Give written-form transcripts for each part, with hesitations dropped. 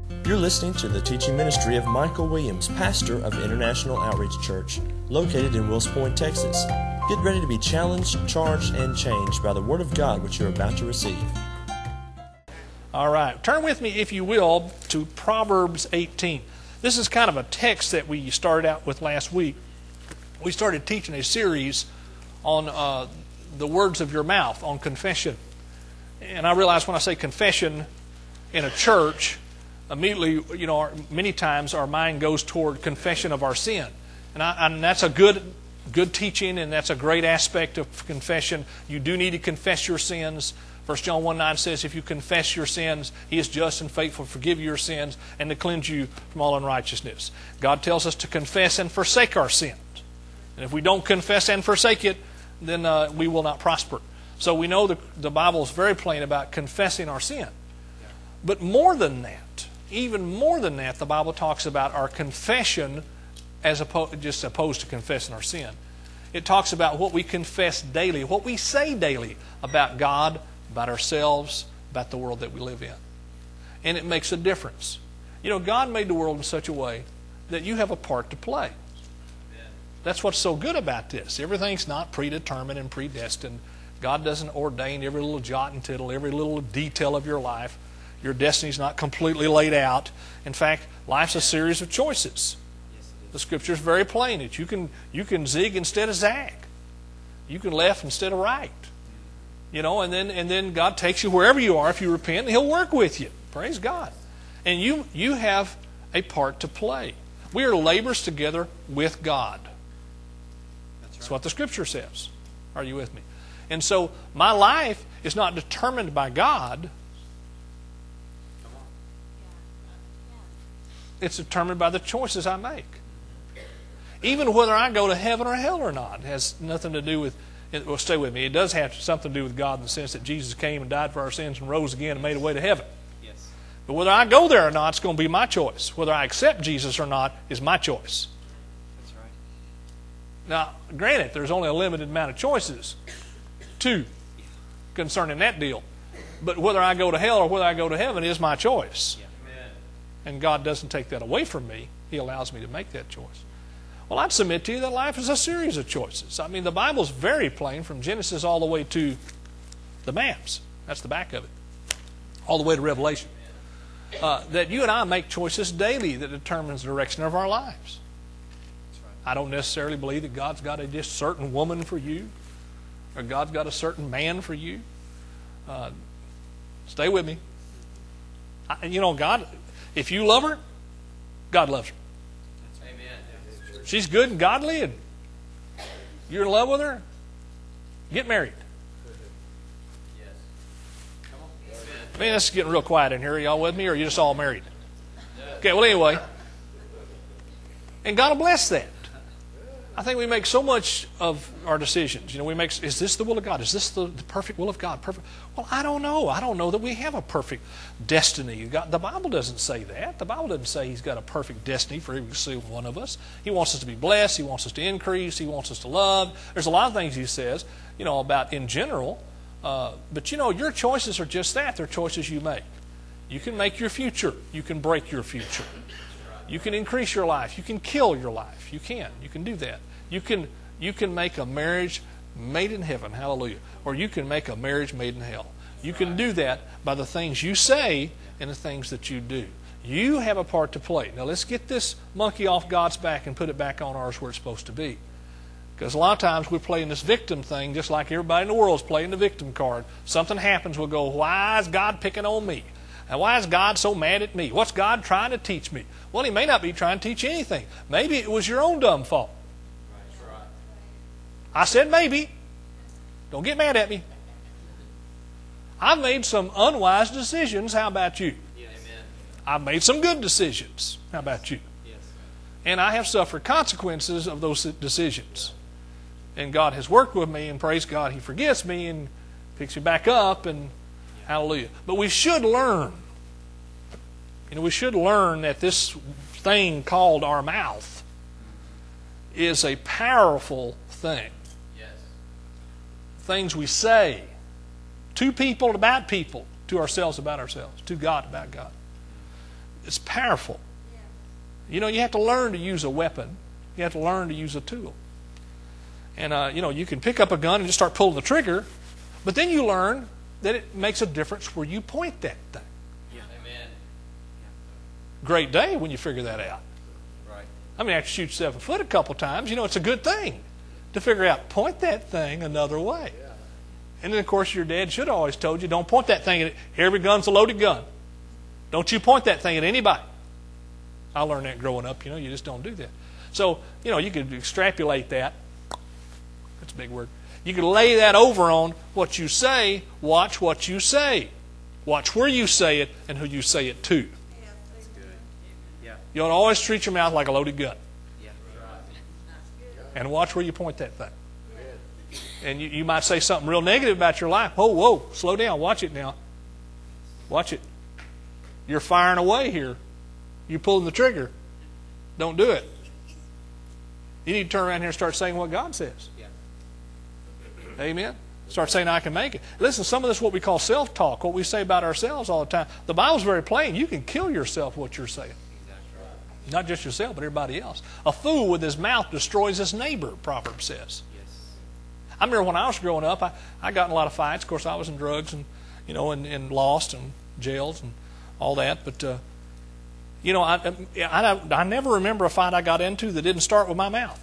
You're listening to the teaching ministry of Michael Williams, pastor of International Outreach Church, located in Wills Point, Texas. Get ready to be challenged, charged, and changed by the Word of God which you're about to receive. All right. Turn with me, if you will, to Proverbs 18. This is kind of a text that we started out with last week. We started teaching a series on the words of your mouth, on confession. And I realize when I say confession in a church, immediately, many times our mind goes toward confession of our sin. And that's a good teaching, and that's a great aspect of confession. You do need to confess your sins. 1 John 1:9 says, if you confess your sins, He is just and faithful to forgive you your sins and to cleanse you from all unrighteousness. God tells us to confess and forsake our sins. And if we don't confess and forsake it, then we will not prosper. So we know the Bible is very plain about confessing our sin. But more than that, even more than that, the Bible talks about our confession as opposed to confessing our sin. It talks about what we confess daily, what we say daily about God, about ourselves, about the world that we live in. And it makes a difference. God made the world in such a way that you have a part to play. That's what's so good about this. Everything's not predetermined and predestined. God doesn't ordain every little jot and tittle, every little detail of your life. Your destiny's not completely laid out. In fact, life's a series of choices. The Scripture is very plain that you can zig instead of zag. You can left instead of right. And then God takes you wherever you are if you repent, and He'll work with you. Praise God. And you have a part to play. We are laborers together with God. That's what the Scripture says. Are you with me? And so my life is not determined by God. It's determined by the choices I make. Even whether I go to heaven or hell or not has nothing to do with, well, stay with me, it does have something to do with God in the sense that Jesus came and died for our sins and rose again and made a way to heaven. Yes. But whether I go there or not, it's going to be my choice. Whether I accept Jesus or not is my choice. That's right. Now, granted, there's only a limited amount of choices, too, concerning that deal. But whether I go to hell or whether I go to heaven is my choice. Yeah. And God doesn't take that away from me. He allows me to make that choice. Well, I'd submit to you that life is a series of choices. I mean, the Bible's very plain from Genesis all the way to the maps. That's the back of it. All the way to Revelation. That you and I make choices daily that determines the direction of our lives. I don't necessarily believe that God's got a just certain woman for you, or God's got a certain man for you. Stay with me. God, if you love her, God loves her. She's good and godly and you're in love with her, get married. Man, this is getting real quiet in here. Are y'all with me, or are you just all married? Okay, well, anyway. And God will bless that. I think we make so much of our decisions. Is this the will of God? Is this the perfect will of God? Perfect. Well, I don't know. I don't know that we have a perfect destiny. The Bible doesn't say that. The Bible doesn't say He's got a perfect destiny for every single one of us. He wants us to be blessed. He wants us to increase. He wants us to love. There's a lot of things He says, about in general. But your choices are just that. They're choices you make. You can make your future. You can break your future. You can increase your life. You can kill your life. You can do that. You can make a marriage made in heaven, hallelujah, or you can make a marriage made in hell. You can do that by the things you say and the things that you do. You have a part to play. Now let's get this monkey off God's back and put it back on ours where it's supposed to be. Because a lot of times we're playing this victim thing just like everybody in the world is playing the victim card. Something happens, we'll go, why is God picking on me? And why is God so mad at me? What's God trying to teach me? Well, He may not be trying to teach you anything. Maybe it was your own dumb fault. I said maybe. Don't get mad at me. I've made some unwise decisions. How about you? Yes. I've made some good decisions. How about you? Yes. And I have suffered consequences of those decisions. And God has worked with me, and praise God, He forgives me and picks me back up, and hallelujah. But we should learn. We should learn that this thing called our mouth is a powerful thing. Yes. Things we say to people about people, to ourselves about ourselves, to God about God. It's powerful. You know, you have to learn to use a weapon. You have to learn to use a tool. And, you know, you can pick up a gun and just start pulling the trigger, but then you learn that it makes a difference where you point that thing. Yeah. Amen. Great day when you figure that out. Right. I mean, after you shoot 7 foot a couple times, you know, it's a good thing to figure out, point that thing another way. Yeah. And then, of course, your dad should have always told you, don't point that thing at it. Every gun's a loaded gun. Don't you point that thing at anybody. I learned that growing up, you know, you just don't do that. So, you know, you could extrapolate that. That's a big word. You could lay that over on what you say. Watch what you say. Watch where you say it and who you say it to. That's good. Yeah. You ought to always treat your mouth like a loaded gun. Yeah. And watch where you point that thing. And you might say something real negative about your life. Whoa, whoa, slow down. Watch it now. Watch it. You're firing away here. You're pulling the trigger. Don't do it. You need to turn around here and start saying what God says. Yeah. Amen? Start saying, I can make it. Listen, some of this is what we call self-talk, what we say about ourselves all the time. The Bible's very plain. You can kill yourself what you're saying. Exactly. Not just yourself, but everybody else. A fool with his mouth destroys his neighbor, Proverbs says. Yes. I remember when I was growing up, I got in a lot of fights. Of course, I was in drugs and, you know, and lost and jails and all that. But, you know, I never remember a fight I got into that didn't start with my mouth.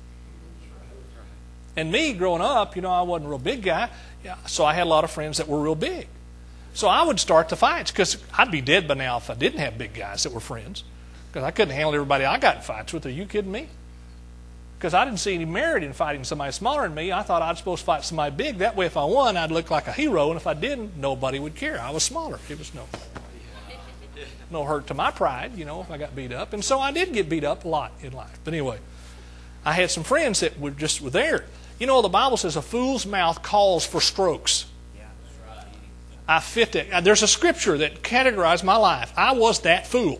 And me, growing up, you know, I wasn't a real big guy, so I had a lot of friends that were real big. So I would start the fights, because I'd be dead by now if I didn't have big guys that were friends, because I couldn't handle everybody I got in fights with. Are you kidding me? Because I didn't see any merit in fighting somebody smaller than me. I thought I was supposed to fight somebody big. That way, if I won, I'd look like a hero, and if I didn't, nobody would care. I was smaller. It was no hurt to my pride, you know, if I got beat up. And so I did get beat up a lot in life. But anyway, I had some friends that were there. You know, the Bible says a fool's mouth calls for strokes. Yeah, that's right. I fit that. There's a scripture that categorized my life. I was that fool.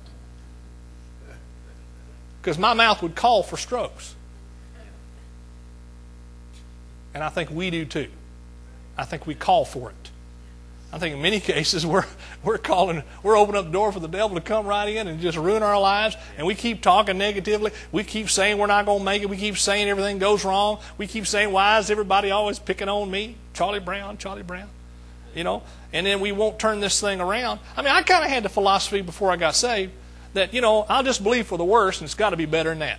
Because my mouth would call for strokes. And I think we do too. I think we call for it. I think in many cases we're opening up the door for the devil to come right in and just ruin our lives. And we keep talking negatively. We keep saying we're not going to make it. We keep saying everything goes wrong. We keep saying, why is everybody always picking on me? Charlie Brown. You know, and then we won't turn this thing around. I mean, I kind of had the philosophy before I got saved that, you know, I'll just believe for the worst and it's got to be better than that.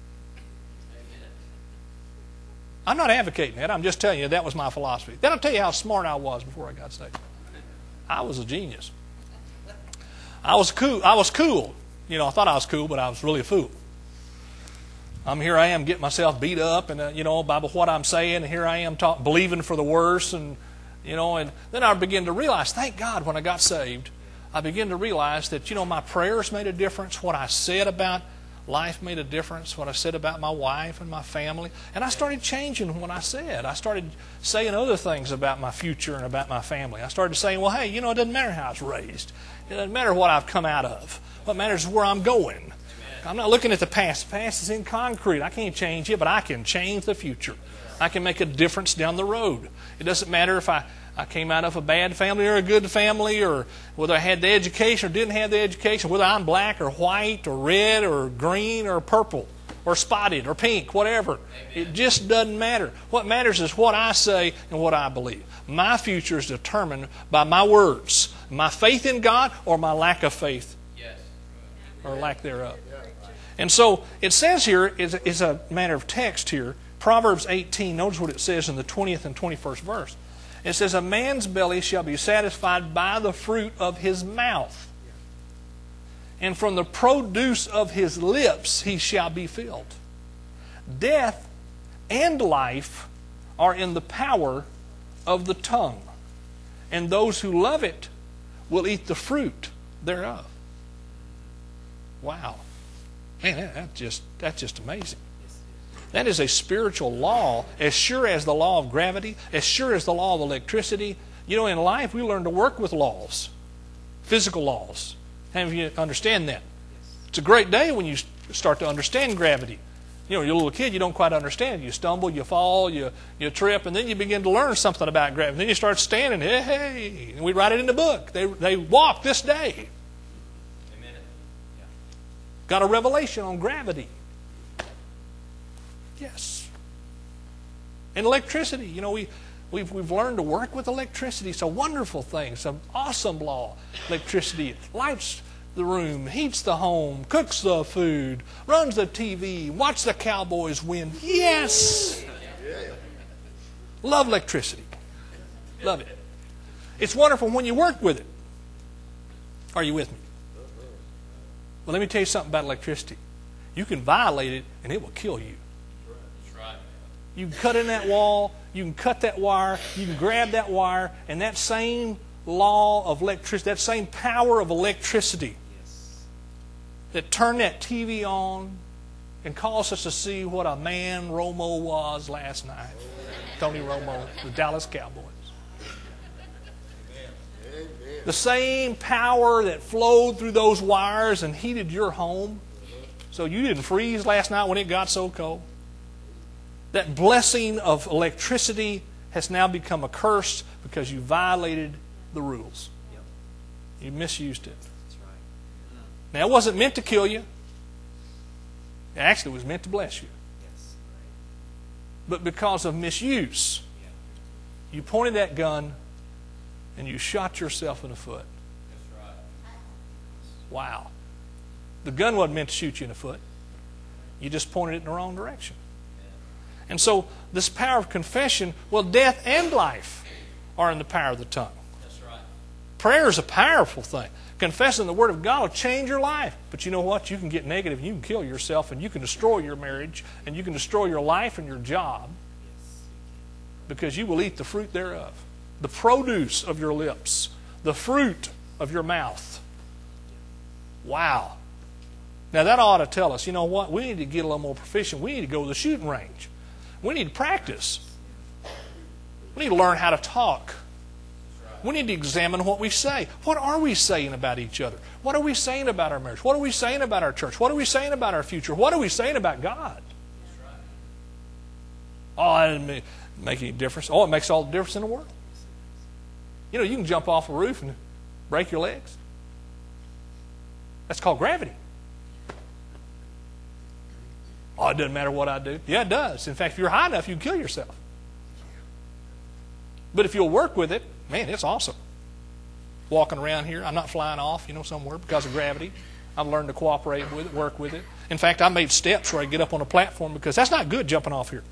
I'm not advocating that. I'm just telling you that was my philosophy. That'll tell you how smart I was before I got saved. I was a genius. I was cool. You know, I thought I was cool, but I was really a fool. Here I am getting myself beat up, and you know, by what I'm saying, and here I am believing for the worst, and you know, and then I begin to realize, thank God, when I got saved, I began to realize that, you know, my prayers made a difference. What I said about life made a difference. What I said about my wife and my family. And I started changing what I said. I started saying other things about my future and about my family. I started saying, well, hey, you know, it doesn't matter how I was raised. It doesn't matter what I've come out of. What matters is where I'm going. I'm not looking at the past. The past is in concrete. I can't change it, but I can change the future. I can make a difference down the road. It doesn't matter if I came out of a bad family or a good family, or whether I had the education or didn't have the education, whether I'm black or white or red or green or purple or spotted or pink, whatever. Amen. It just doesn't matter. What matters is what I say and what I believe. My future is determined by my words, my faith in God or my lack of faith, yes, or lack thereof. And so it says here, is a matter of text here, Proverbs 18, notice what it says in the 20th and 21st verse. It says, a man's belly shall be satisfied by the fruit of his mouth, and from the produce of his lips he shall be filled. Death and life are in the power of the tongue, and those who love it will eat the fruit thereof. Wow. Man, that's just amazing. That is a spiritual law, as sure as the law of gravity, as sure as the law of electricity. You know, in life we learn to work with laws, physical laws. Have you understand that? It's a great day when you start to understand gravity. You know, you're a little kid, you don't quite understand it. You stumble, you fall, you trip, and then you begin to learn something about gravity. Then you start standing, hey, and we write it in the book. They walk this day. Amen. Got a revelation on gravity. Yes. And electricity. You know, we've learned to work with electricity. It's a wonderful thing. It's an awesome law. Electricity lights the room, heats the home, cooks the food, runs the TV, watch the Cowboys win. Yes! Love electricity. Love it. It's wonderful when you work with it. Are you with me? Well, let me tell you something about electricity. You can violate it and it will kill you. That's right. You can cut in that wall, you can cut that wire, you can grab that wire, and that same law of electricity, that same power of electricity that turned that TV on and caused us to see what a man Romo was last night. Tony Romo, the Dallas Cowboys. The same power that flowed through those wires and heated your home so you didn't freeze last night when it got so cold. That blessing of electricity has now become a curse because you violated the rules. You misused it. Now, it wasn't meant to kill you. It actually was meant to bless you. But because of misuse, you pointed that gun and you shot yourself in the foot. Wow. The gun wasn't meant to shoot you in the foot. You just pointed it in the wrong direction. And so, this power of confession, well, death and life are in the power of the tongue. Prayer is a powerful thing. Confessing the Word of God will change your life. But you know what? You can get negative and you can kill yourself and you can destroy your marriage and you can destroy your life and your job because you will eat the fruit thereof. The produce of your lips. The fruit of your mouth. Wow. Now that ought to tell us, you know what? We need to get a little more proficient. We need to go to the shooting range. We need to practice. We need to learn how to talk. We need to examine what we say. What are we saying about each other? What are we saying about our marriage? What are we saying about our church? What are we saying about our future? What are we saying about God? Oh, that doesn't make any difference. Oh, it makes all the difference in the world. You know, you can jump off a roof and break your legs. That's called gravity. Oh, it doesn't matter what I do. Yeah, it does. In fact, if you're high enough, you can kill yourself. But if you'll work with it, man, it's awesome. Walking around here, I'm not flying off, somewhere because of gravity. I've learned to cooperate with it, work with it. In fact, I made steps where I get up on a platform because that's not good jumping off here.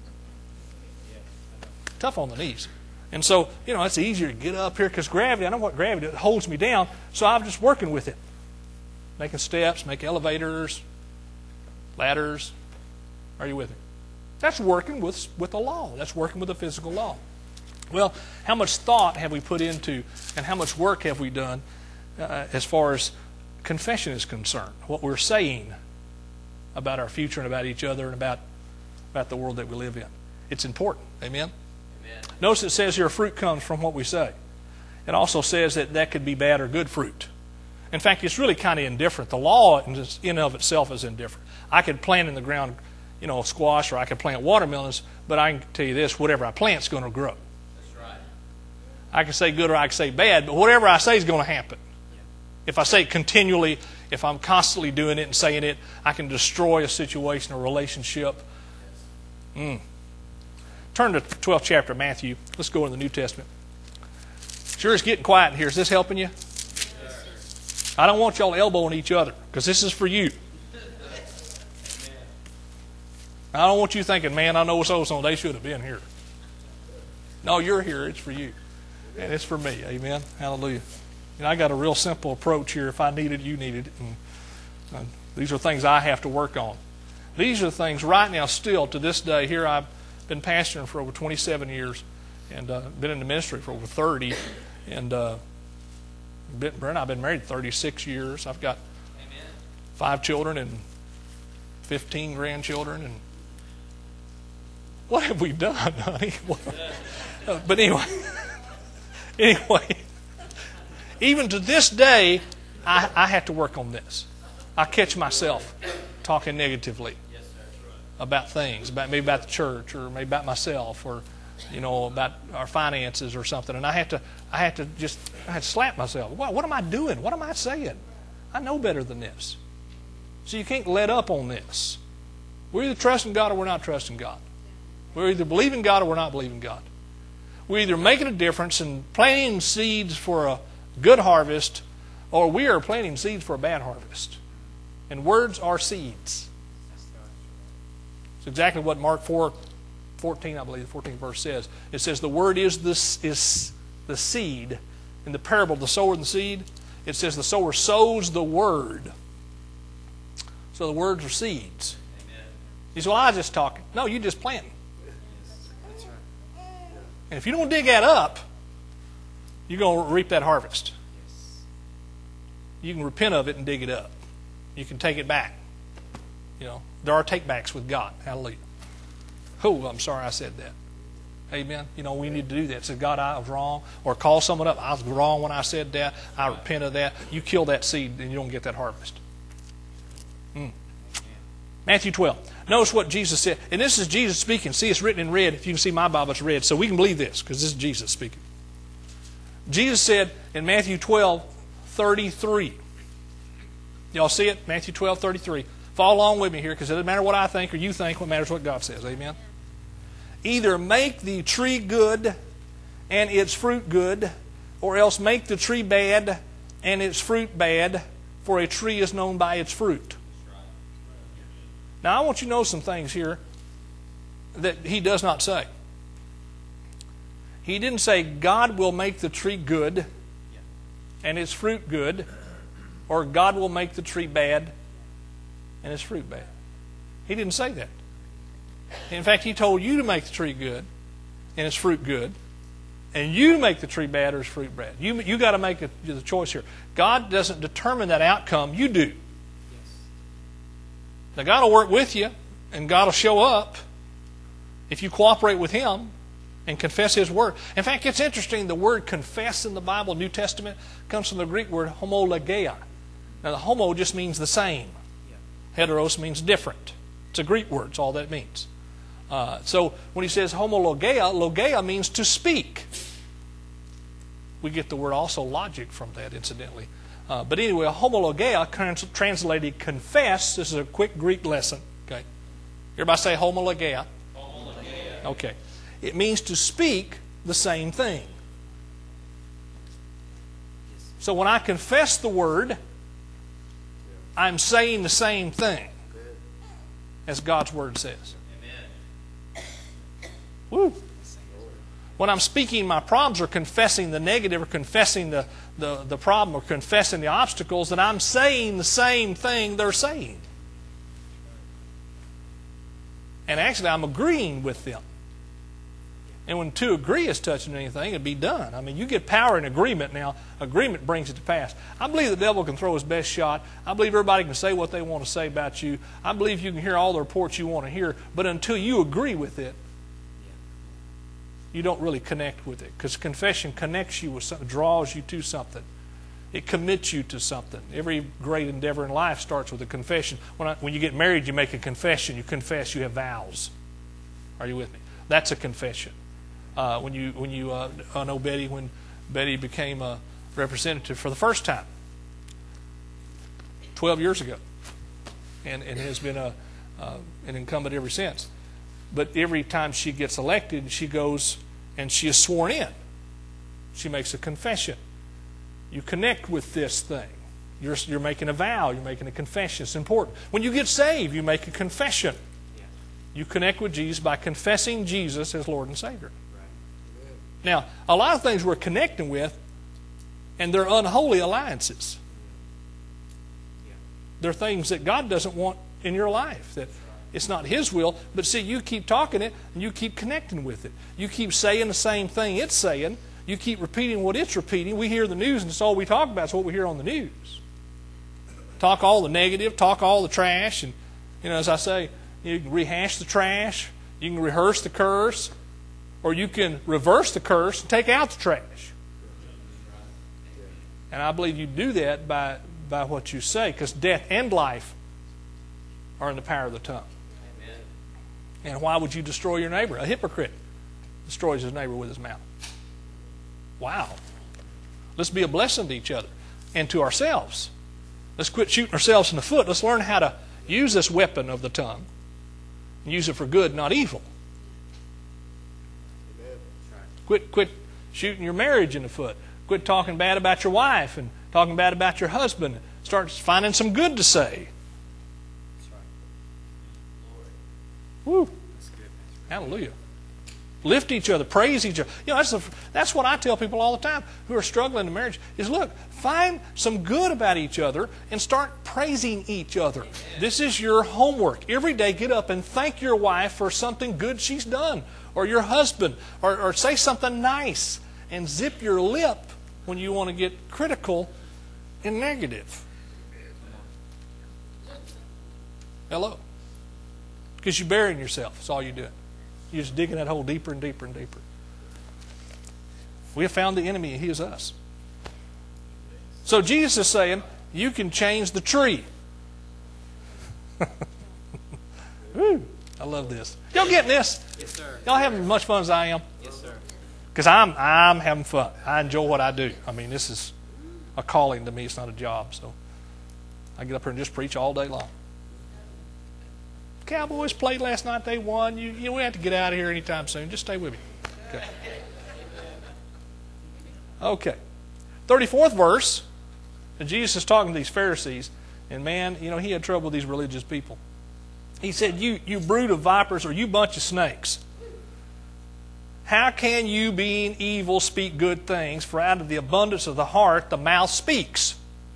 Tough on the knees. And so, it's easier to get up here because gravity, I know what gravity does, it holds me down, so I'm just working with it. Making steps, make elevators, ladders. Are you with me? That's working with the law. That's working with the physical law. Well, how much thought have we put into and how much work have we done as far as confession is concerned? What we're saying about our future and about each other and about the world that we live in. It's important. Amen? Amen. Notice it says here fruit comes from what we say. It also says that could be bad or good fruit. In fact, it's really kind of indifferent. The law in and of itself is indifferent. I could plant in the ground, squash, or I could plant watermelons, but I can tell you this, whatever I plant is going to grow. I can say good or I can say bad, but whatever I say is going to happen. If I say it continually, if I'm constantly doing it and saying it, I can destroy a situation, a relationship. Turn to the 12th chapter of Matthew. Let's go in the New Testament. Sure, it's getting quiet in here. Is this helping you? I don't want y'all elbowing each other because this is for you. I don't want you thinking, man, I know so they should have been here. No, you're here. It's for you. And it's for me. Amen. Hallelujah. And I got a real simple approach here. If I need it, you need it. And these are things I have to work on. These are things right now still to this day. Here I've been pastoring for over 27 years and been in the ministry for over 30. And Brent and I have been married 36 years. I've got 5 children and 15 grandchildren. And what have we done, honey? But anyway... Anyway, even to this day, I have to work on this. I catch myself talking negatively about things, maybe about the church, or maybe about myself, or about our finances or something. And I had to slap myself. What am I doing? What am I saying? I know better than this. So you can't let up on this. We're either trusting God or we're not trusting God. We're either believing God or we're not believing God. We're either making a difference and planting seeds for a good harvest, or we are planting seeds for a bad harvest. And words are seeds. It's exactly what Mark 4:14, I believe, the 14th verse says. It says the word is the seed. In the parable of the sower and the seed, it says the sower sows the word. So the words are seeds. Amen. You say, well, I was just talking. No, you just planting. That's right. And if you don't dig that up, you're going to reap that harvest. You can repent of it and dig it up. You can take it back. You know, there are takebacks with God. Hallelujah. Oh, I'm sorry I said that. Amen. You know, we need to do that. Say, God, I was wrong. Or call someone up. I was wrong when I said that. I repent of that. You kill that seed and you don't get that harvest. Matthew 12. Notice what Jesus said. And this is Jesus speaking. See, it's written in red. If you can see my Bible, it's red. So we can believe this because this is Jesus speaking. Jesus said in Matthew 12:33. Y'all see it? Matthew 12:33. Follow along with me here because it doesn't matter what I think or you think. What matters is what God says. Amen. Either make the tree good and its fruit good, or else make the tree bad and its fruit bad, for a tree is known by its fruit. Now, I want you to know some things here that he does not say. He didn't say God will make the tree good and its fruit good, or God will make the tree bad and its fruit bad. He didn't say that. In fact, he told you to make the tree good and its fruit good, and you make the tree bad or its fruit bad. You got to make the choice here. God doesn't determine that outcome. You do. Now, God will work with you, and God will show up if you cooperate with Him and confess His Word. In fact, it's interesting, the word confess in the Bible, New Testament, comes from the Greek word homologeia. Now, the homo just means the same. Heteros means different. It's a Greek word. It's all that means. So when he says homologeia, logeia means to speak. We get the word also logic from that, incidentally. But anyway, homologeia, translated confess. This is a quick Greek lesson. Okay, everybody say homologeia. Homologeia. Okay, it means to speak the same thing. So when I confess the word, I'm saying the same thing as God's word says. Amen. Woo. When I'm speaking my problems or confessing the negative or confessing the problem or confessing the obstacles, then I'm saying the same thing they're saying. And actually, I'm agreeing with them. And when two agree is touching anything, it'd be done. I mean, you get power in agreement now. Agreement brings it to pass. I believe the devil can throw his best shot. I believe everybody can say what they want to say about you. I believe you can hear all the reports you want to hear. But until you agree with it, you don't really connect with it. Because confession connects you with something, draws you to something. It commits you to something. Every great endeavor in life starts with a confession. When you get married, you make a confession. You confess. You have vows. Are you with me? That's a confession. When you know Betty, when Betty became a representative for the first time 12 years ago, and has been an incumbent ever since. But every time she gets elected, she goes and she is sworn in. She makes a confession. You connect with this thing. You're making a vow. You're making a confession. It's important. When you get saved, you make a confession. You connect with Jesus by confessing Jesus as Lord and Savior. Now, a lot of things we're connecting with, and they're unholy alliances. They're things that God doesn't want in your life. That it's not His will, but see, you keep talking it, and you keep connecting with it. You keep saying the same thing it's saying. You keep repeating what it's repeating. We hear the news, and it's all we talk about is what we hear on the news. Talk all the negative, talk all the trash, and as I say, you can rehash the trash, you can rehearse the curse, or you can reverse the curse and take out the trash. And I believe you do that by what you say, because death and life are in the power of the tongue. Amen. And why would you destroy your neighbor? A hypocrite destroys his neighbor with his mouth. Wow. Let's be a blessing to each other and to ourselves. Let's quit shooting ourselves in the foot. Let's learn how to use this weapon of the tongue and use it for good, not evil. Quit shooting your marriage in the foot. Quit talking bad about your wife and talking bad about your husband. Start finding some good to say. Woo. Hallelujah. Lift each other, praise each other. You know, that's what I tell people all the time who are struggling in marriage is, look, find some good about each other and start praising each other. This is your homework. Every day get up and thank your wife for something good she's done, or your husband, or say something nice, and zip your lip when you want to get critical and negative. Hello? Because you're burying yourself. That's all you're doing. You're just digging that hole deeper and deeper and deeper. We have found the enemy, and he is us. So Jesus is saying, you can change the tree. Woo, I love this. Y'all getting this? Yes, sir. Y'all having as much fun as I am? Yes, sir. Because I'm having fun. I enjoy what I do. I mean, this is a calling to me. It's not a job. So I get up here and just preach all day long. Cowboys played last night. They won. You won't have to get out of here anytime soon. Just stay with me. Okay. 34th verse. And Jesus is talking to these Pharisees. And man, you know, he had trouble with these religious people. He said, you brood of vipers, or you bunch of snakes. How can you, being evil, speak good things? For out of the abundance of the heart, the mouth speaks.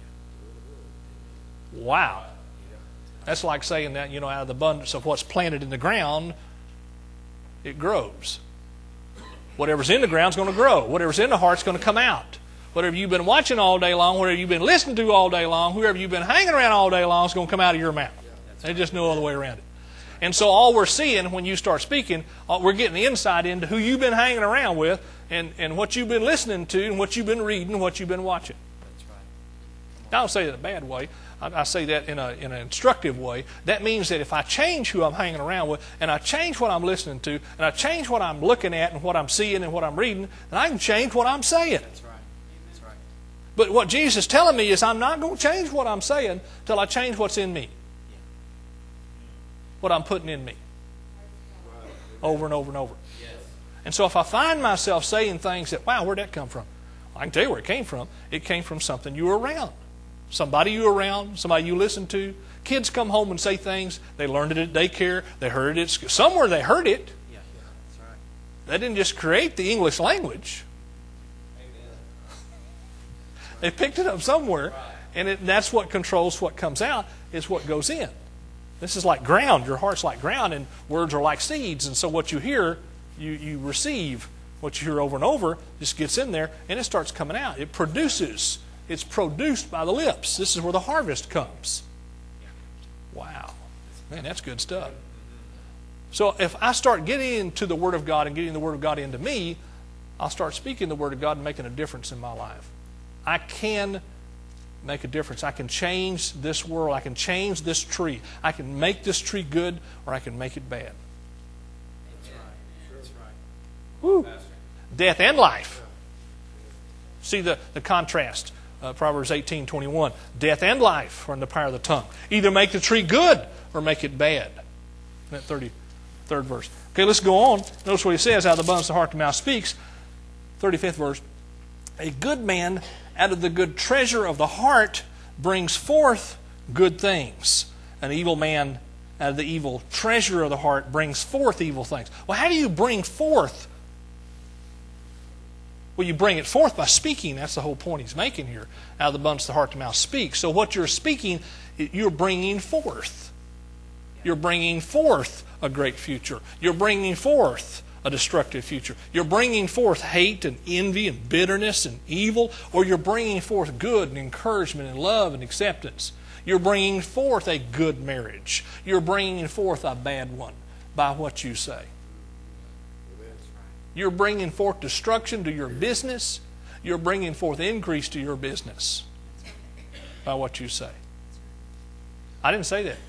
Wow. That's like saying that, you know, out of the abundance of what's planted in the ground, it grows. Whatever's in the ground's going to grow. Whatever's in the heart's going to come out. Whatever you've been watching all day long, whatever you've been listening to all day long, whoever you've been hanging around all day long is going to come out of your mouth. There's just no other way around it. And so all we're seeing when you start speaking, we're getting the insight into who you've been hanging around with and what you've been listening to and what you've been reading and what you've been watching. That's right. I don't say that in a bad way. I say that in an instructive way. That means that if I change who I'm hanging around with, and I change what I'm listening to, and I change what I'm looking at and what I'm seeing and what I'm reading, then I can change what I'm saying. That's right. That's right. But what Jesus is telling me is I'm not going to change what I'm saying till I change what's in me. What I'm putting in me. Over and over and over. Yes. And so if I find myself saying things that, wow, where'd that come from? I can tell you where it came from. It came from something you were around. Somebody you were around, somebody you listened to. Kids come home and say things. They learned it at daycare. They heard it at school. Somewhere they heard it. Yeah. That's right. They didn't just create the English language. They picked it up somewhere. And that's what controls what comes out, is what goes in. This is like ground. Your heart's like ground, and words are like seeds. And so what you hear, you receive. What you hear over and over just gets in there, and it starts coming out. It produces. It's produced by the lips. This is where the harvest comes. Wow. Man, that's good stuff. So if I start getting into the Word of God and getting the Word of God into me, I'll start speaking the Word of God and making a difference in my life. I can make a difference. I can change this world. I can change this tree. I can make this tree good, or I can make it bad. That's right. That's right. Woo. Death and life. See the contrast. Proverbs 18:21. Death and life are in the power of the tongue. Either make the tree good or make it bad. That 33rd verse. Okay, let's go on. Notice what he says, out of the abundance of the heart the mouth speaks. 35th verse. A good man out of the good treasure of the heart brings forth good things. An evil man out of the evil treasure of the heart brings forth evil things. Well, how do you bring forth? Well, you bring it forth by speaking. That's the whole point he's making here. Out of the abundance of the heart, the mouth speaks. So what you're speaking, you're bringing forth. You're bringing forth a great future. You're bringing forth a destructive future. You're bringing forth hate and envy and bitterness and evil, or you're bringing forth good and encouragement and love and acceptance. You're bringing forth a good marriage. You're bringing forth a bad one by what you say. You're bringing forth destruction to your business. You're bringing forth increase to your business by what you say. I didn't say that.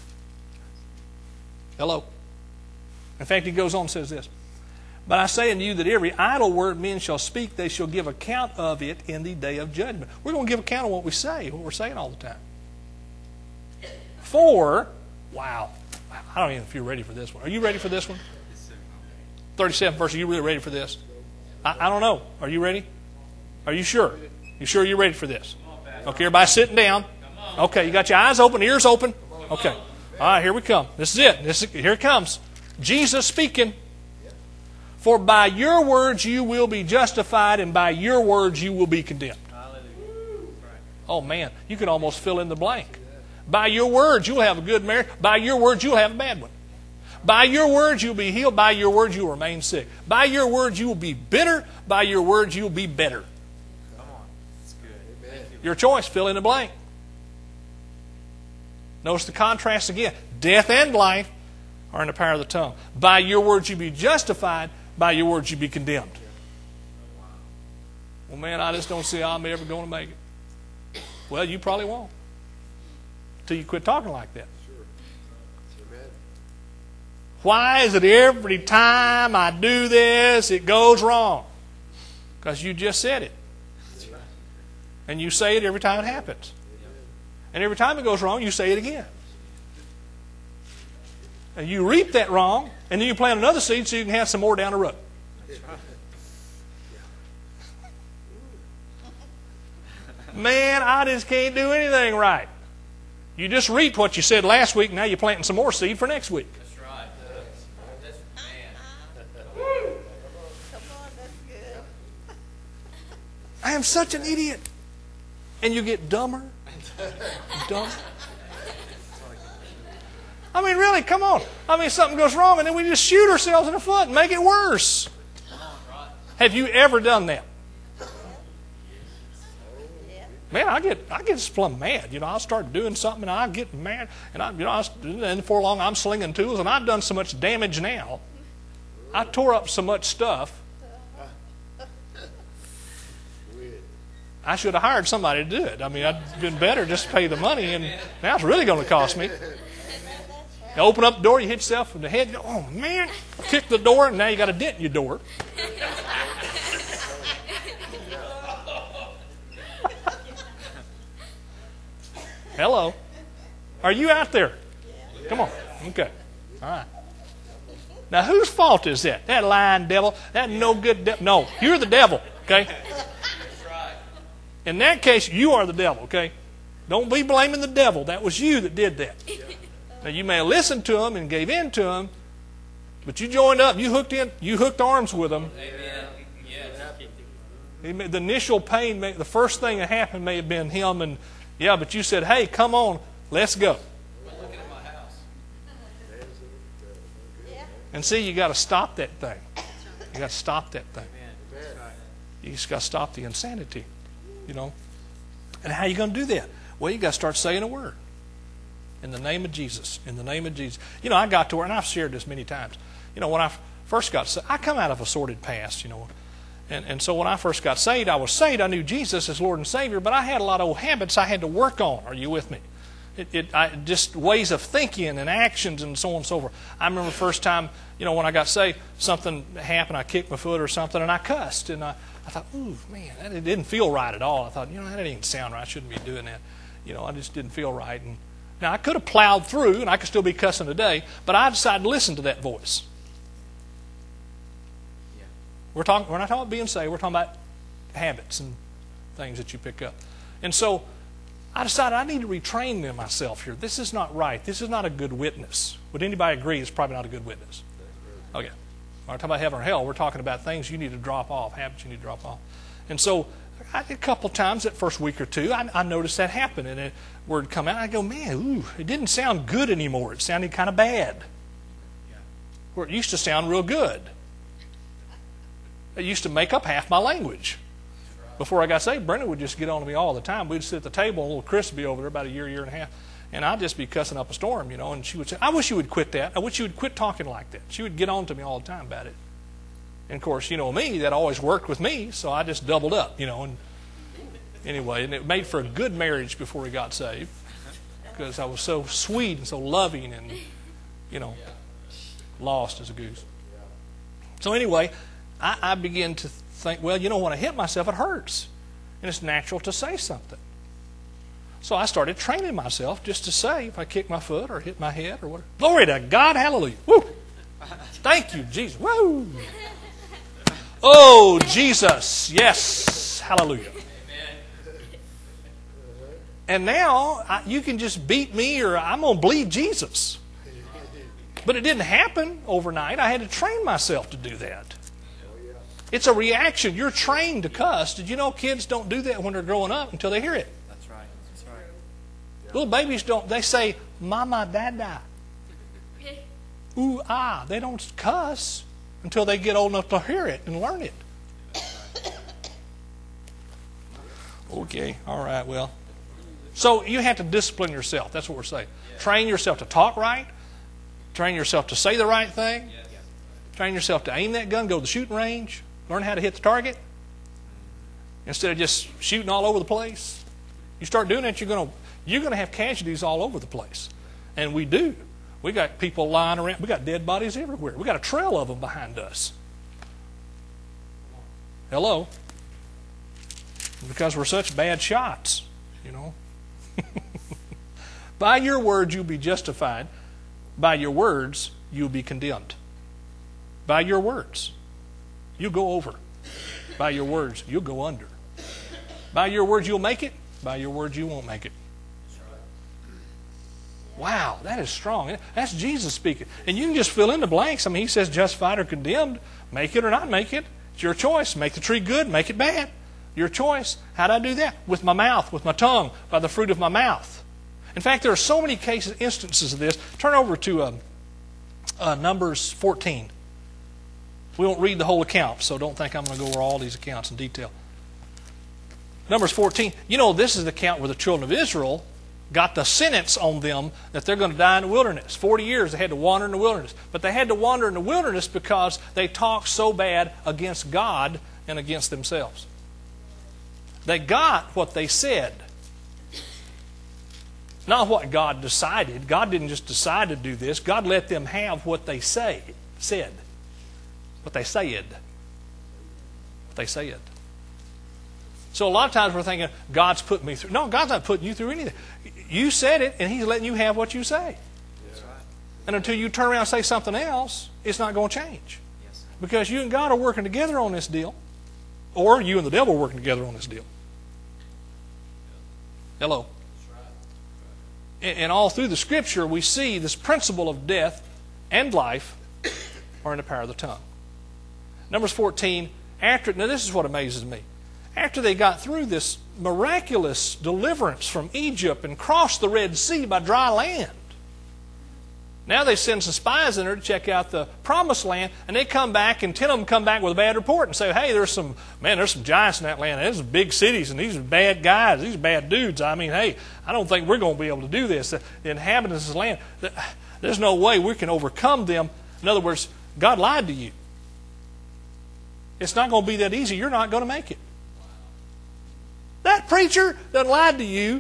Hello. In fact, he goes on and says this. But I say unto you that every idle word men shall speak, they shall give account of it in the day of judgment. We're going to give account of what we say, what we're saying all the time. For, wow, I don't even know if you're ready for this one. Are you ready for this one? 37 verse, are you really ready for this? I don't know. Are you ready? Are you sure? You sure you're ready for this? Okay, everybody sitting down. Okay, you got your eyes open, ears open. Okay. All right, here we come. This is it. Here it comes. Jesus speaking. For by your words you will be justified, and by your words you will be condemned. Oh man, you can almost fill in the blank. By your words you'll have a good marriage. By your words you'll have a bad one. By your words you'll be healed. By your words you'll remain sick. By your words you will be bitter. By your words you'll be better. Come on. That's good. Thank you. Your choice, fill in the blank. Notice the contrast again. Death and life are in the power of the tongue. By your words you be justified. By your words you be condemned. Well, man, I just don't see how I'm ever going to make it. Well, you probably won't. Till you quit talking like that. Why is it every time I do this, it goes wrong? Because you just said it. And you say it every time it happens. And every time it goes wrong, you say it again. And you reap that wrong, and then you plant another seed so you can have some more down the road. Man, I just can't do anything right. You just reaped what you said last week, and now you're planting some more seed for next week. That's right. That's, man. Come on, that's good. I am such an idiot. And you get dumber. Dumber. I mean, really, come on. I mean, something goes wrong, and then we just shoot ourselves in the foot and make it worse. Have you ever done that? Man, I get just plumb mad. You know, I'll start doing something, and I get mad, and and before long I'm slinging tools, and I've done so much damage now. I tore up so much stuff. I should have hired somebody to do it. I mean, I'd been better just to pay the money, and now it's really going to cost me. You open up the door, you hit yourself in the head. Oh, man. Kick the door, and now you got a dent in your door. Hello. Are you out there? Come on. Okay. All right. Now, whose fault is that? That lying devil? That no good devil? No, you're the devil, okay? In that case, you are the devil, okay? Don't be blaming the devil. That was you that did that. Now, you may have listened to him and gave in to him, but you joined up. You hooked arms with him. Amen. Yes. The initial pain, the first thing that happened may have been him, and yeah, but you said, hey, come on, let's go. We're looking at my house. And see, you got to stop that thing. You got to stop that thing. Amen. That's right. You just got to stop the insanity, you know. And how are you going to do that? Well, you got to start saying a word. In the name of Jesus. In the name of Jesus. You know, I got to where, and I've shared this many times. You know, when I first got saved, I come out of a sordid past, you know. And so when I first got saved, I was saved. I knew Jesus as Lord and Savior, but I had a lot of old habits I had to work on. Are you with me? Just ways of thinking and actions and so on and so forth. I remember the first time, you know, when I got saved, something happened. I kicked my foot or something, and I cussed. And I thought, ooh, man, it didn't feel right at all. I thought, you know, that didn't sound right. I shouldn't be doing that. You know, I just didn't feel right. And now, I could have plowed through, and I could still be cussing today, but I decided to listen to that voice. Yeah. We're not talking about being saved. We're talking about habits and things that you pick up. And so I decided I need to retrain myself here. This is not right. This is not a good witness. Would anybody agree it's probably not a good witness? Okay. We're not talking about heaven or hell. We're talking about things you need to drop off, habits you need to drop off. And so a couple of times that first week or two, I noticed that happen, and a word come out. I go, man, ooh, it didn't sound good anymore. It sounded kind of bad. Yeah. Where it used to sound real good. It used to make up half my language. Before I got saved, Brenda would just get on to me all the time. We'd sit at the table, and little Chris would be over there about a year and a half, and I'd just be cussing up a storm, you know, and she would say, I wish you would quit that. I wish you would quit talking like that. She would get on to me all the time about it. And, of course, you know me, that always worked with me, so I just doubled up, you know. And anyway, and it made for a good marriage before we got saved because I was so sweet and so loving and, you know, lost as a goose. So anyway, I began to think, well, you know, when I hit myself, it hurts. And it's natural to say something. So I started training myself just to say if I kick my foot or hit my head or whatever. Glory to God, hallelujah. Woo! Thank you, Jesus. Woo! Oh, Jesus. Yes. Hallelujah. And now you can just beat me or I'm going to bleed Jesus. But it didn't happen overnight. I had to train myself to do that. It's a reaction. You're trained to cuss. Did you know kids don't do that when they're growing up until they hear it? That's right. That's right. Little babies don't. They say, Mama, Dada. Ooh, ah. They don't cuss until they get old enough to hear it and learn it. Okay. All right. Well. So you have to discipline yourself. That's what we're saying. Train yourself to talk right. Train yourself to say the right thing. Train yourself to aim that gun, go to the shooting range, learn how to hit the target. Instead of just shooting all over the place. You start doing that, you're going to have casualties all over the place. And we do. We got people lying around. We got dead bodies everywhere. We got a trail of them behind us. Hello? Because we're such bad shots, you know. By your words you'll be justified. By your words you'll be condemned. By your words you'll go over. By your words you'll go under. By your words you'll make it. By your words you won't make it. Wow, that is strong. That's Jesus speaking. And you can just fill in the blanks. I mean, he says justified or condemned. Make it or not make it. It's your choice. Make the tree good, make it bad. Your choice. How do I do that? With my mouth, with my tongue, by the fruit of my mouth. In fact, there are so many cases, instances of this. Turn over to Numbers 14. We won't read the whole account, so don't think I'm going to go over all these accounts in detail. Numbers 14. You know, this is the account where the children of Israel got the sentence on them that they're going to die in the wilderness. 40 years they had to wander in the wilderness. But they had to wander in the wilderness because they talked so bad against God and against themselves. They got what they said. Not what God decided. God didn't just decide to do this. God let them have what they said. What they said. What they said. So a lot of times we're thinking, God's putting me through. No, God's not putting you through anything. You said it, and He's letting you have what you say. That's right. And until you turn around and say something else, it's not going to change. Yes. Because you and God are working together on this deal. Or you and the devil are working together on this deal. Hello. And all through the Scripture, we see this principle of death and life are in the power of the tongue. Numbers 14, now this is what amazes me. After they got through this miraculous deliverance from Egypt and crossed the Red Sea by dry land, now they send some spies in there to check out the promised land, and they come back, and 10 of them come back with a bad report and say, hey, there's some giants in that land. There's some big cities, and these are bad guys. These are bad dudes. I mean, hey, I don't think we're going to be able to do this. The inhabitants of this land, there's no way we can overcome them. In other words, God lied to you. It's not going to be that easy. You're not going to make it. That preacher that lied to you,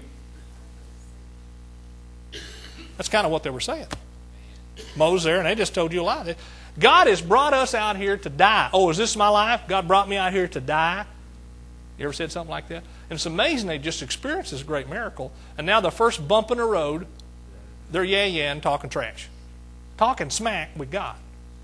that's kind of what they were saying. Moses there, and they just told you a lie. God has brought us out here to die. Oh, is this my life? God brought me out here to die? You ever said something like that? And it's amazing they just experienced this great miracle. And now the first bump in the road, they're yeah-yeah talking trash. Talking smack with God.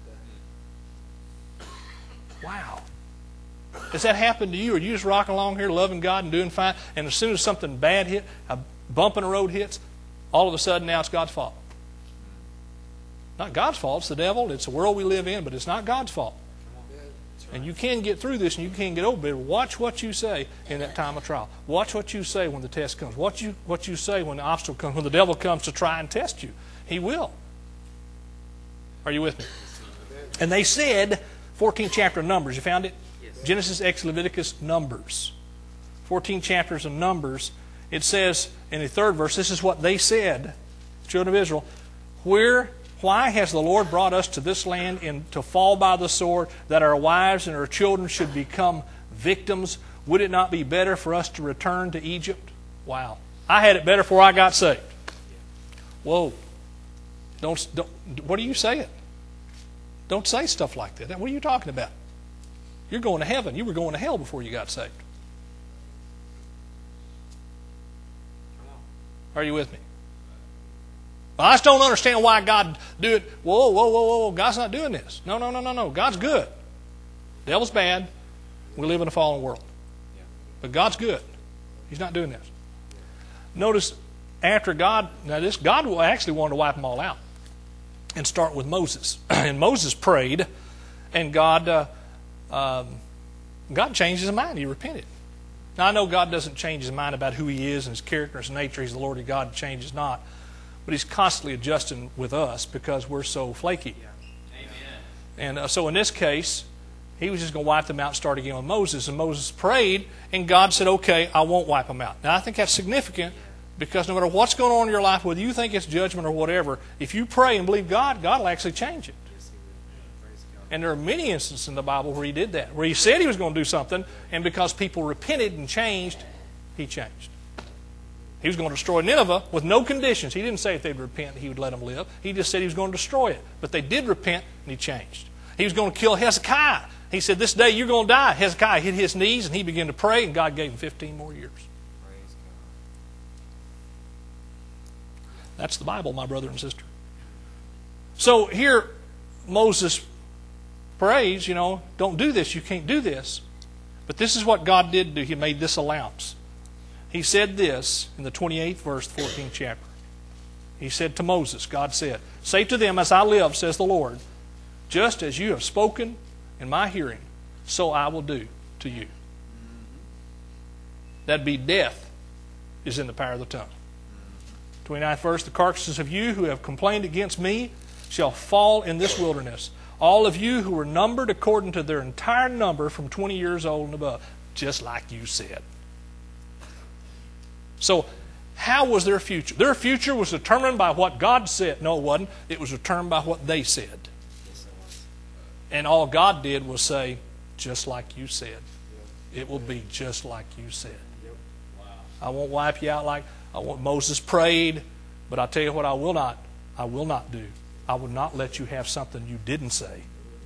Wow. Does that happen to you? Or you just rocking along here loving God and doing fine, and as soon as something bad hits, a bump in the road hits, all of a sudden now it's God's fault? Not God's fault. It's the devil. It's the world we live in, but it's not God's fault. And you can get through this and you can get over it. Watch what you say in that time of trial. Watch what you say when the test comes. What you say when the obstacle comes, when the devil comes to try and test you. He will. Are you with me? And they said, 14th chapter of Numbers. You found it? Yes. Genesis, Exodus, Leviticus, Numbers. 14 chapters of Numbers. It says in the 3rd verse, this is what they said, children of Israel, why has the Lord brought us to this land to fall by the sword, that our wives and our children should become victims? Would it not be better for us to return to Egypt? Wow. I had it better before I got saved. Whoa. Don't, what are you saying? Don't say stuff like that. What are you talking about? You're going to heaven. You were going to hell before you got saved. Are you with me? Well, I just don't understand why God do it. Whoa. God's not doing this. No. God's good. Devil's bad. We live in a fallen world. But God's good. He's not doing this. Notice, after God will actually wanted to wipe them all out and start with Moses. And Moses prayed, and God changed his mind. He repented. Now, I know God doesn't change his mind about who he is and his character and his nature. He's the Lord of God, changes not. But he's constantly adjusting with us because we're so flaky. Amen. And so in this case, he was just going to wipe them out and start again with Moses. And Moses prayed, and God said, okay, I won't wipe them out. Now, I think that's significant because no matter what's going on in your life, whether you think it's judgment or whatever, if you pray and believe God, God will actually change it. And there are many instances in the Bible where he did that, where he said he was going to do something, and because people repented and changed, he changed. He was going to destroy Nineveh with no conditions. He didn't say if they'd repent, he would let them live. He just said he was going to destroy it. But they did repent, and he changed. He was going to kill Hezekiah. He said, this day you're going to die. Hezekiah hit his knees, and he began to pray, and God gave him 15 more years. That's the Bible, my brother and sister. So here, Moses prays, don't do this. You can't do this. But this is what God did do. He made this allowance. He said this in the 28th verse, 14th chapter. He said to Moses, God said, say to them, as I live, says the Lord, just as you have spoken in my hearing, so I will do to you. That'd be death is in the power of the tongue. 29th verse, the carcasses of you who have complained against me shall fall in this wilderness. All of you who were numbered according to their entire number from 20 years old and above, just like you said. So, how was their future? Their future was determined by what God said. No, it wasn't. It was determined by what they said. And all God did was say, just like you said. It will be just like you said. I won't wipe you out like Moses prayed, but I'll tell you what I will not do. I will not let you have something you didn't say.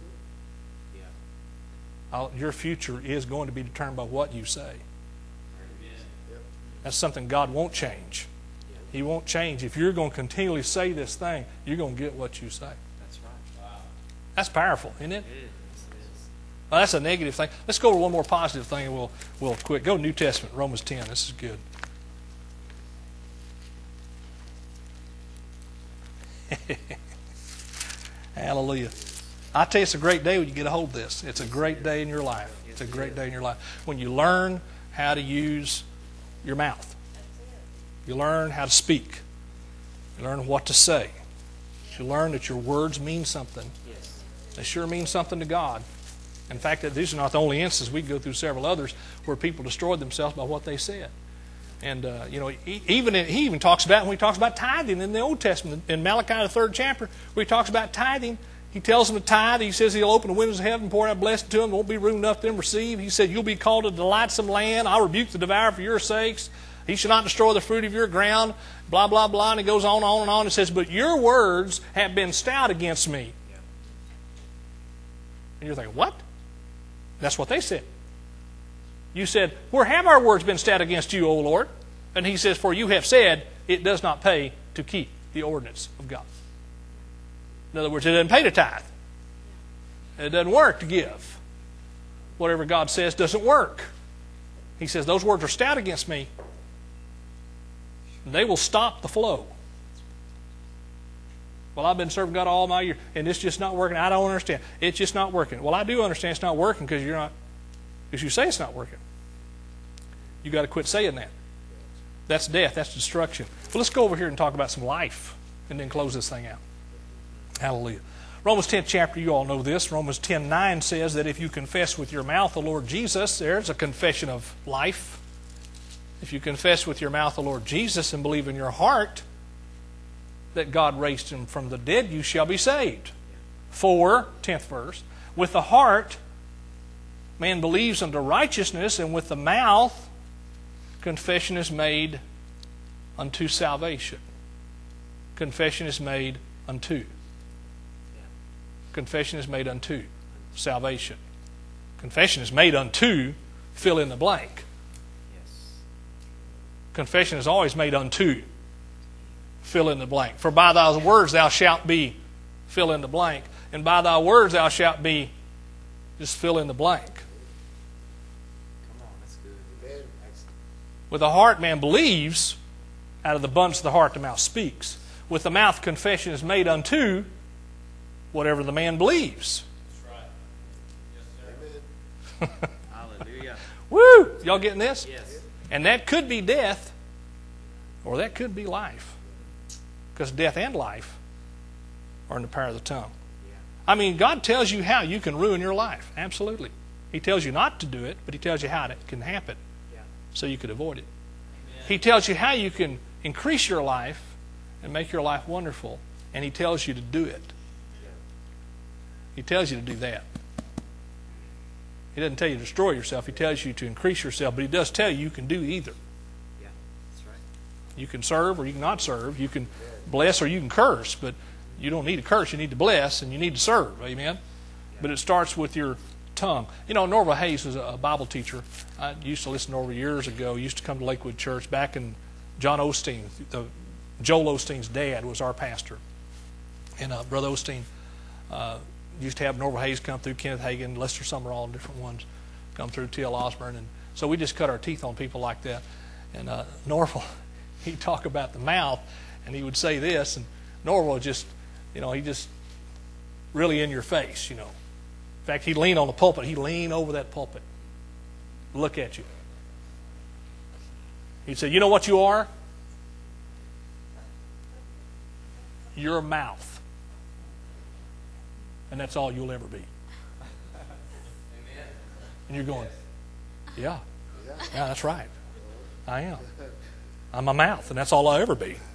Your future is going to be determined by what you say. That's something God won't change. He won't change. If you're going to continually say this thing, you're going to get what you say. That's right. Wow. That's powerful, isn't it? It is. Well, that's a negative thing. Let's go to one more positive thing and we'll quit. Go to New Testament, Romans 10. This is good. Hallelujah. I tell you, it's a great day when you get a hold of this. It's a great day in your life. It's a great day in your life. When you learn how to use your mouth. You learn how to speak. You learn what to say. You learn that your words mean something. They sure mean something to God. In fact, these are not the only instances. We can go through several others where people destroyed themselves by what they said. And, he even talks about, when he talks about tithing in the Old Testament, in Malachi, the 3rd chapter, where he talks about tithing, he tells them to tithe. He says he'll open the windows of heaven and pour out blessing to them. There won't be room enough for them to receive. He said, you'll be called a delightsome land. I'll rebuke the devourer for your sakes. He shall not destroy the fruit of your ground. Blah, blah, blah. And it goes on and on. It says, but your words have been stout against me. And you're thinking, what? That's what they said. You said, where have our words been stout against you, O Lord? And he says, for you have said, it does not pay to keep the ordinance of God. In other words, it doesn't pay to tithe. It doesn't work to give. Whatever God says doesn't work. He says, those words are stout against me. They will stop the flow. Well, I've been serving God all my year, and it's just not working. I don't understand. It's just not working. Well, I do understand it's not working because you say it's not working. You got to quit saying that. That's death. That's destruction. Well, let's go over here and talk about some life, and then close this thing out. Hallelujah. Romans 10th chapter, you all know this. Romans 10:9 says that if you confess with your mouth the Lord Jesus, there's a confession of life. If you confess with your mouth the Lord Jesus and believe in your heart that God raised him from the dead, you shall be saved. For, 10th verse, with the heart man believes unto righteousness, and with the mouth confession is made unto salvation. Confession is made unto. Confession is made unto salvation. Confession is made unto, fill in the blank. Confession is always made unto fill in the blank. For by thy words thou shalt be, fill in the blank. And by thy words thou shalt be, just fill in the blank. Come on, that's good. Amen. With the heart man believes, out of the abundance of the heart the mouth speaks. With the mouth confession is made unto whatever the man believes. That's right. Yes, sir. Hallelujah. Woo! Y'all getting this? Yes. And that could be death, or that could be life. Because death and life are in the power of the tongue. Yeah. I mean, God tells you how you can ruin your life. Absolutely. He tells you not to do it, but He tells you how it can happen Yeah. so you could avoid it. Amen. He tells you how you can increase your life and make your life wonderful, and He tells you to do it. Yeah. He tells you to do that. He doesn't tell you to destroy yourself. He tells you to increase yourself, but He does tell you can do either. Yeah. That's right. You can serve or you can not serve. You can bless or you can curse, but you don't need to curse. You need to bless and you need to serve. Amen? But it starts with your tongue. You know, Norval Hayes was a Bible teacher. I used to listen to Norval years ago. He used to come to Lakewood Church back in John Osteen. Joel Osteen's dad was our pastor. And Brother Osteen used to have Norval Hayes come through, Kenneth Hagin, Lester Summerall, and different ones come through, T.L. Osborne. And so we just cut our teeth on people like that. And Norval, he'd talk about the mouth, and he would say this, and Norval just, he just really in your face, In fact, he'd lean on the pulpit. He'd lean over that pulpit, look at you. He'd say, you know what you are? Your mouth. And that's all you'll ever be. Amen. And you're going, yeah, that's right. I am. I'm a mouth, and that's all I'll ever be.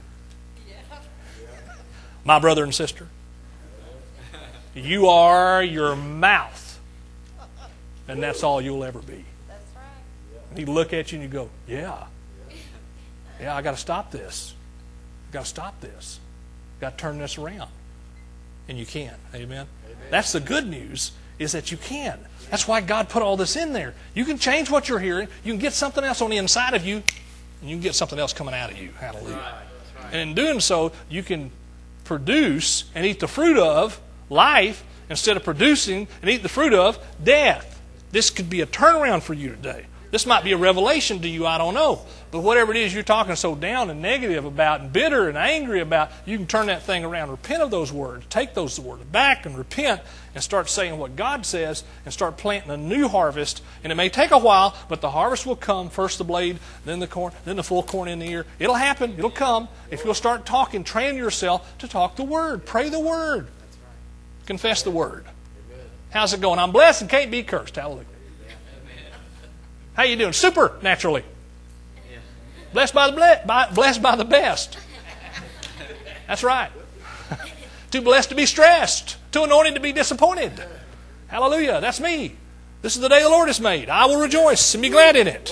My brother and sister, you are your mouth, and that's all you'll ever be. That's right. And he'd look at you and you go, yeah, I got to stop this. I got to stop this. Got to turn this around. And you can. Amen? That's the good news, is that you can. That's why God put all this in there. You can change what you're hearing. You can get something else on the inside of you, and you can get something else coming out of you. Hallelujah. That's right. And in doing so, you can produce and eat the fruit of life instead of producing and eat the fruit of death. This could be a turnaround for you today. This might be a revelation to you, I don't know. But whatever it is you're talking so down and negative about and bitter and angry about, you can turn that thing around. Repent of those words. Take those words back and repent and start saying what God says and start planting a new harvest. And it may take a while, but the harvest will come. First the blade, then the corn, then the full corn in the ear. It'll happen. It'll come. If you'll start talking, train yourself to talk the Word. Pray the Word. Confess the Word. How's it going? I'm blessed and can't be cursed. Hallelujah. How you doing? Supernaturally. Blessed by the best. That's right. Too blessed to be stressed. Too anointed to be disappointed. Hallelujah. That's me. This is the day the Lord has made. I will rejoice and be glad in it.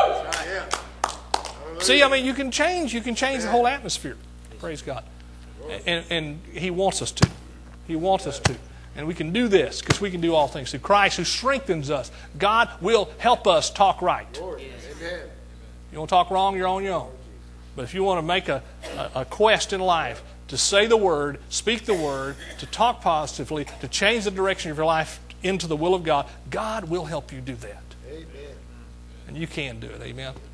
See, you can change. You can change the whole atmosphere. Praise God. And He wants us to. He wants us to. And we can do this because we can do all things through Christ who strengthens us. God will help us talk right. You want to talk wrong, you're on your own. But if you want to make a quest in life to say the Word, speak the Word, to talk positively, to change the direction of your life into the will of God, God will help you do that. And you can do it. Amen.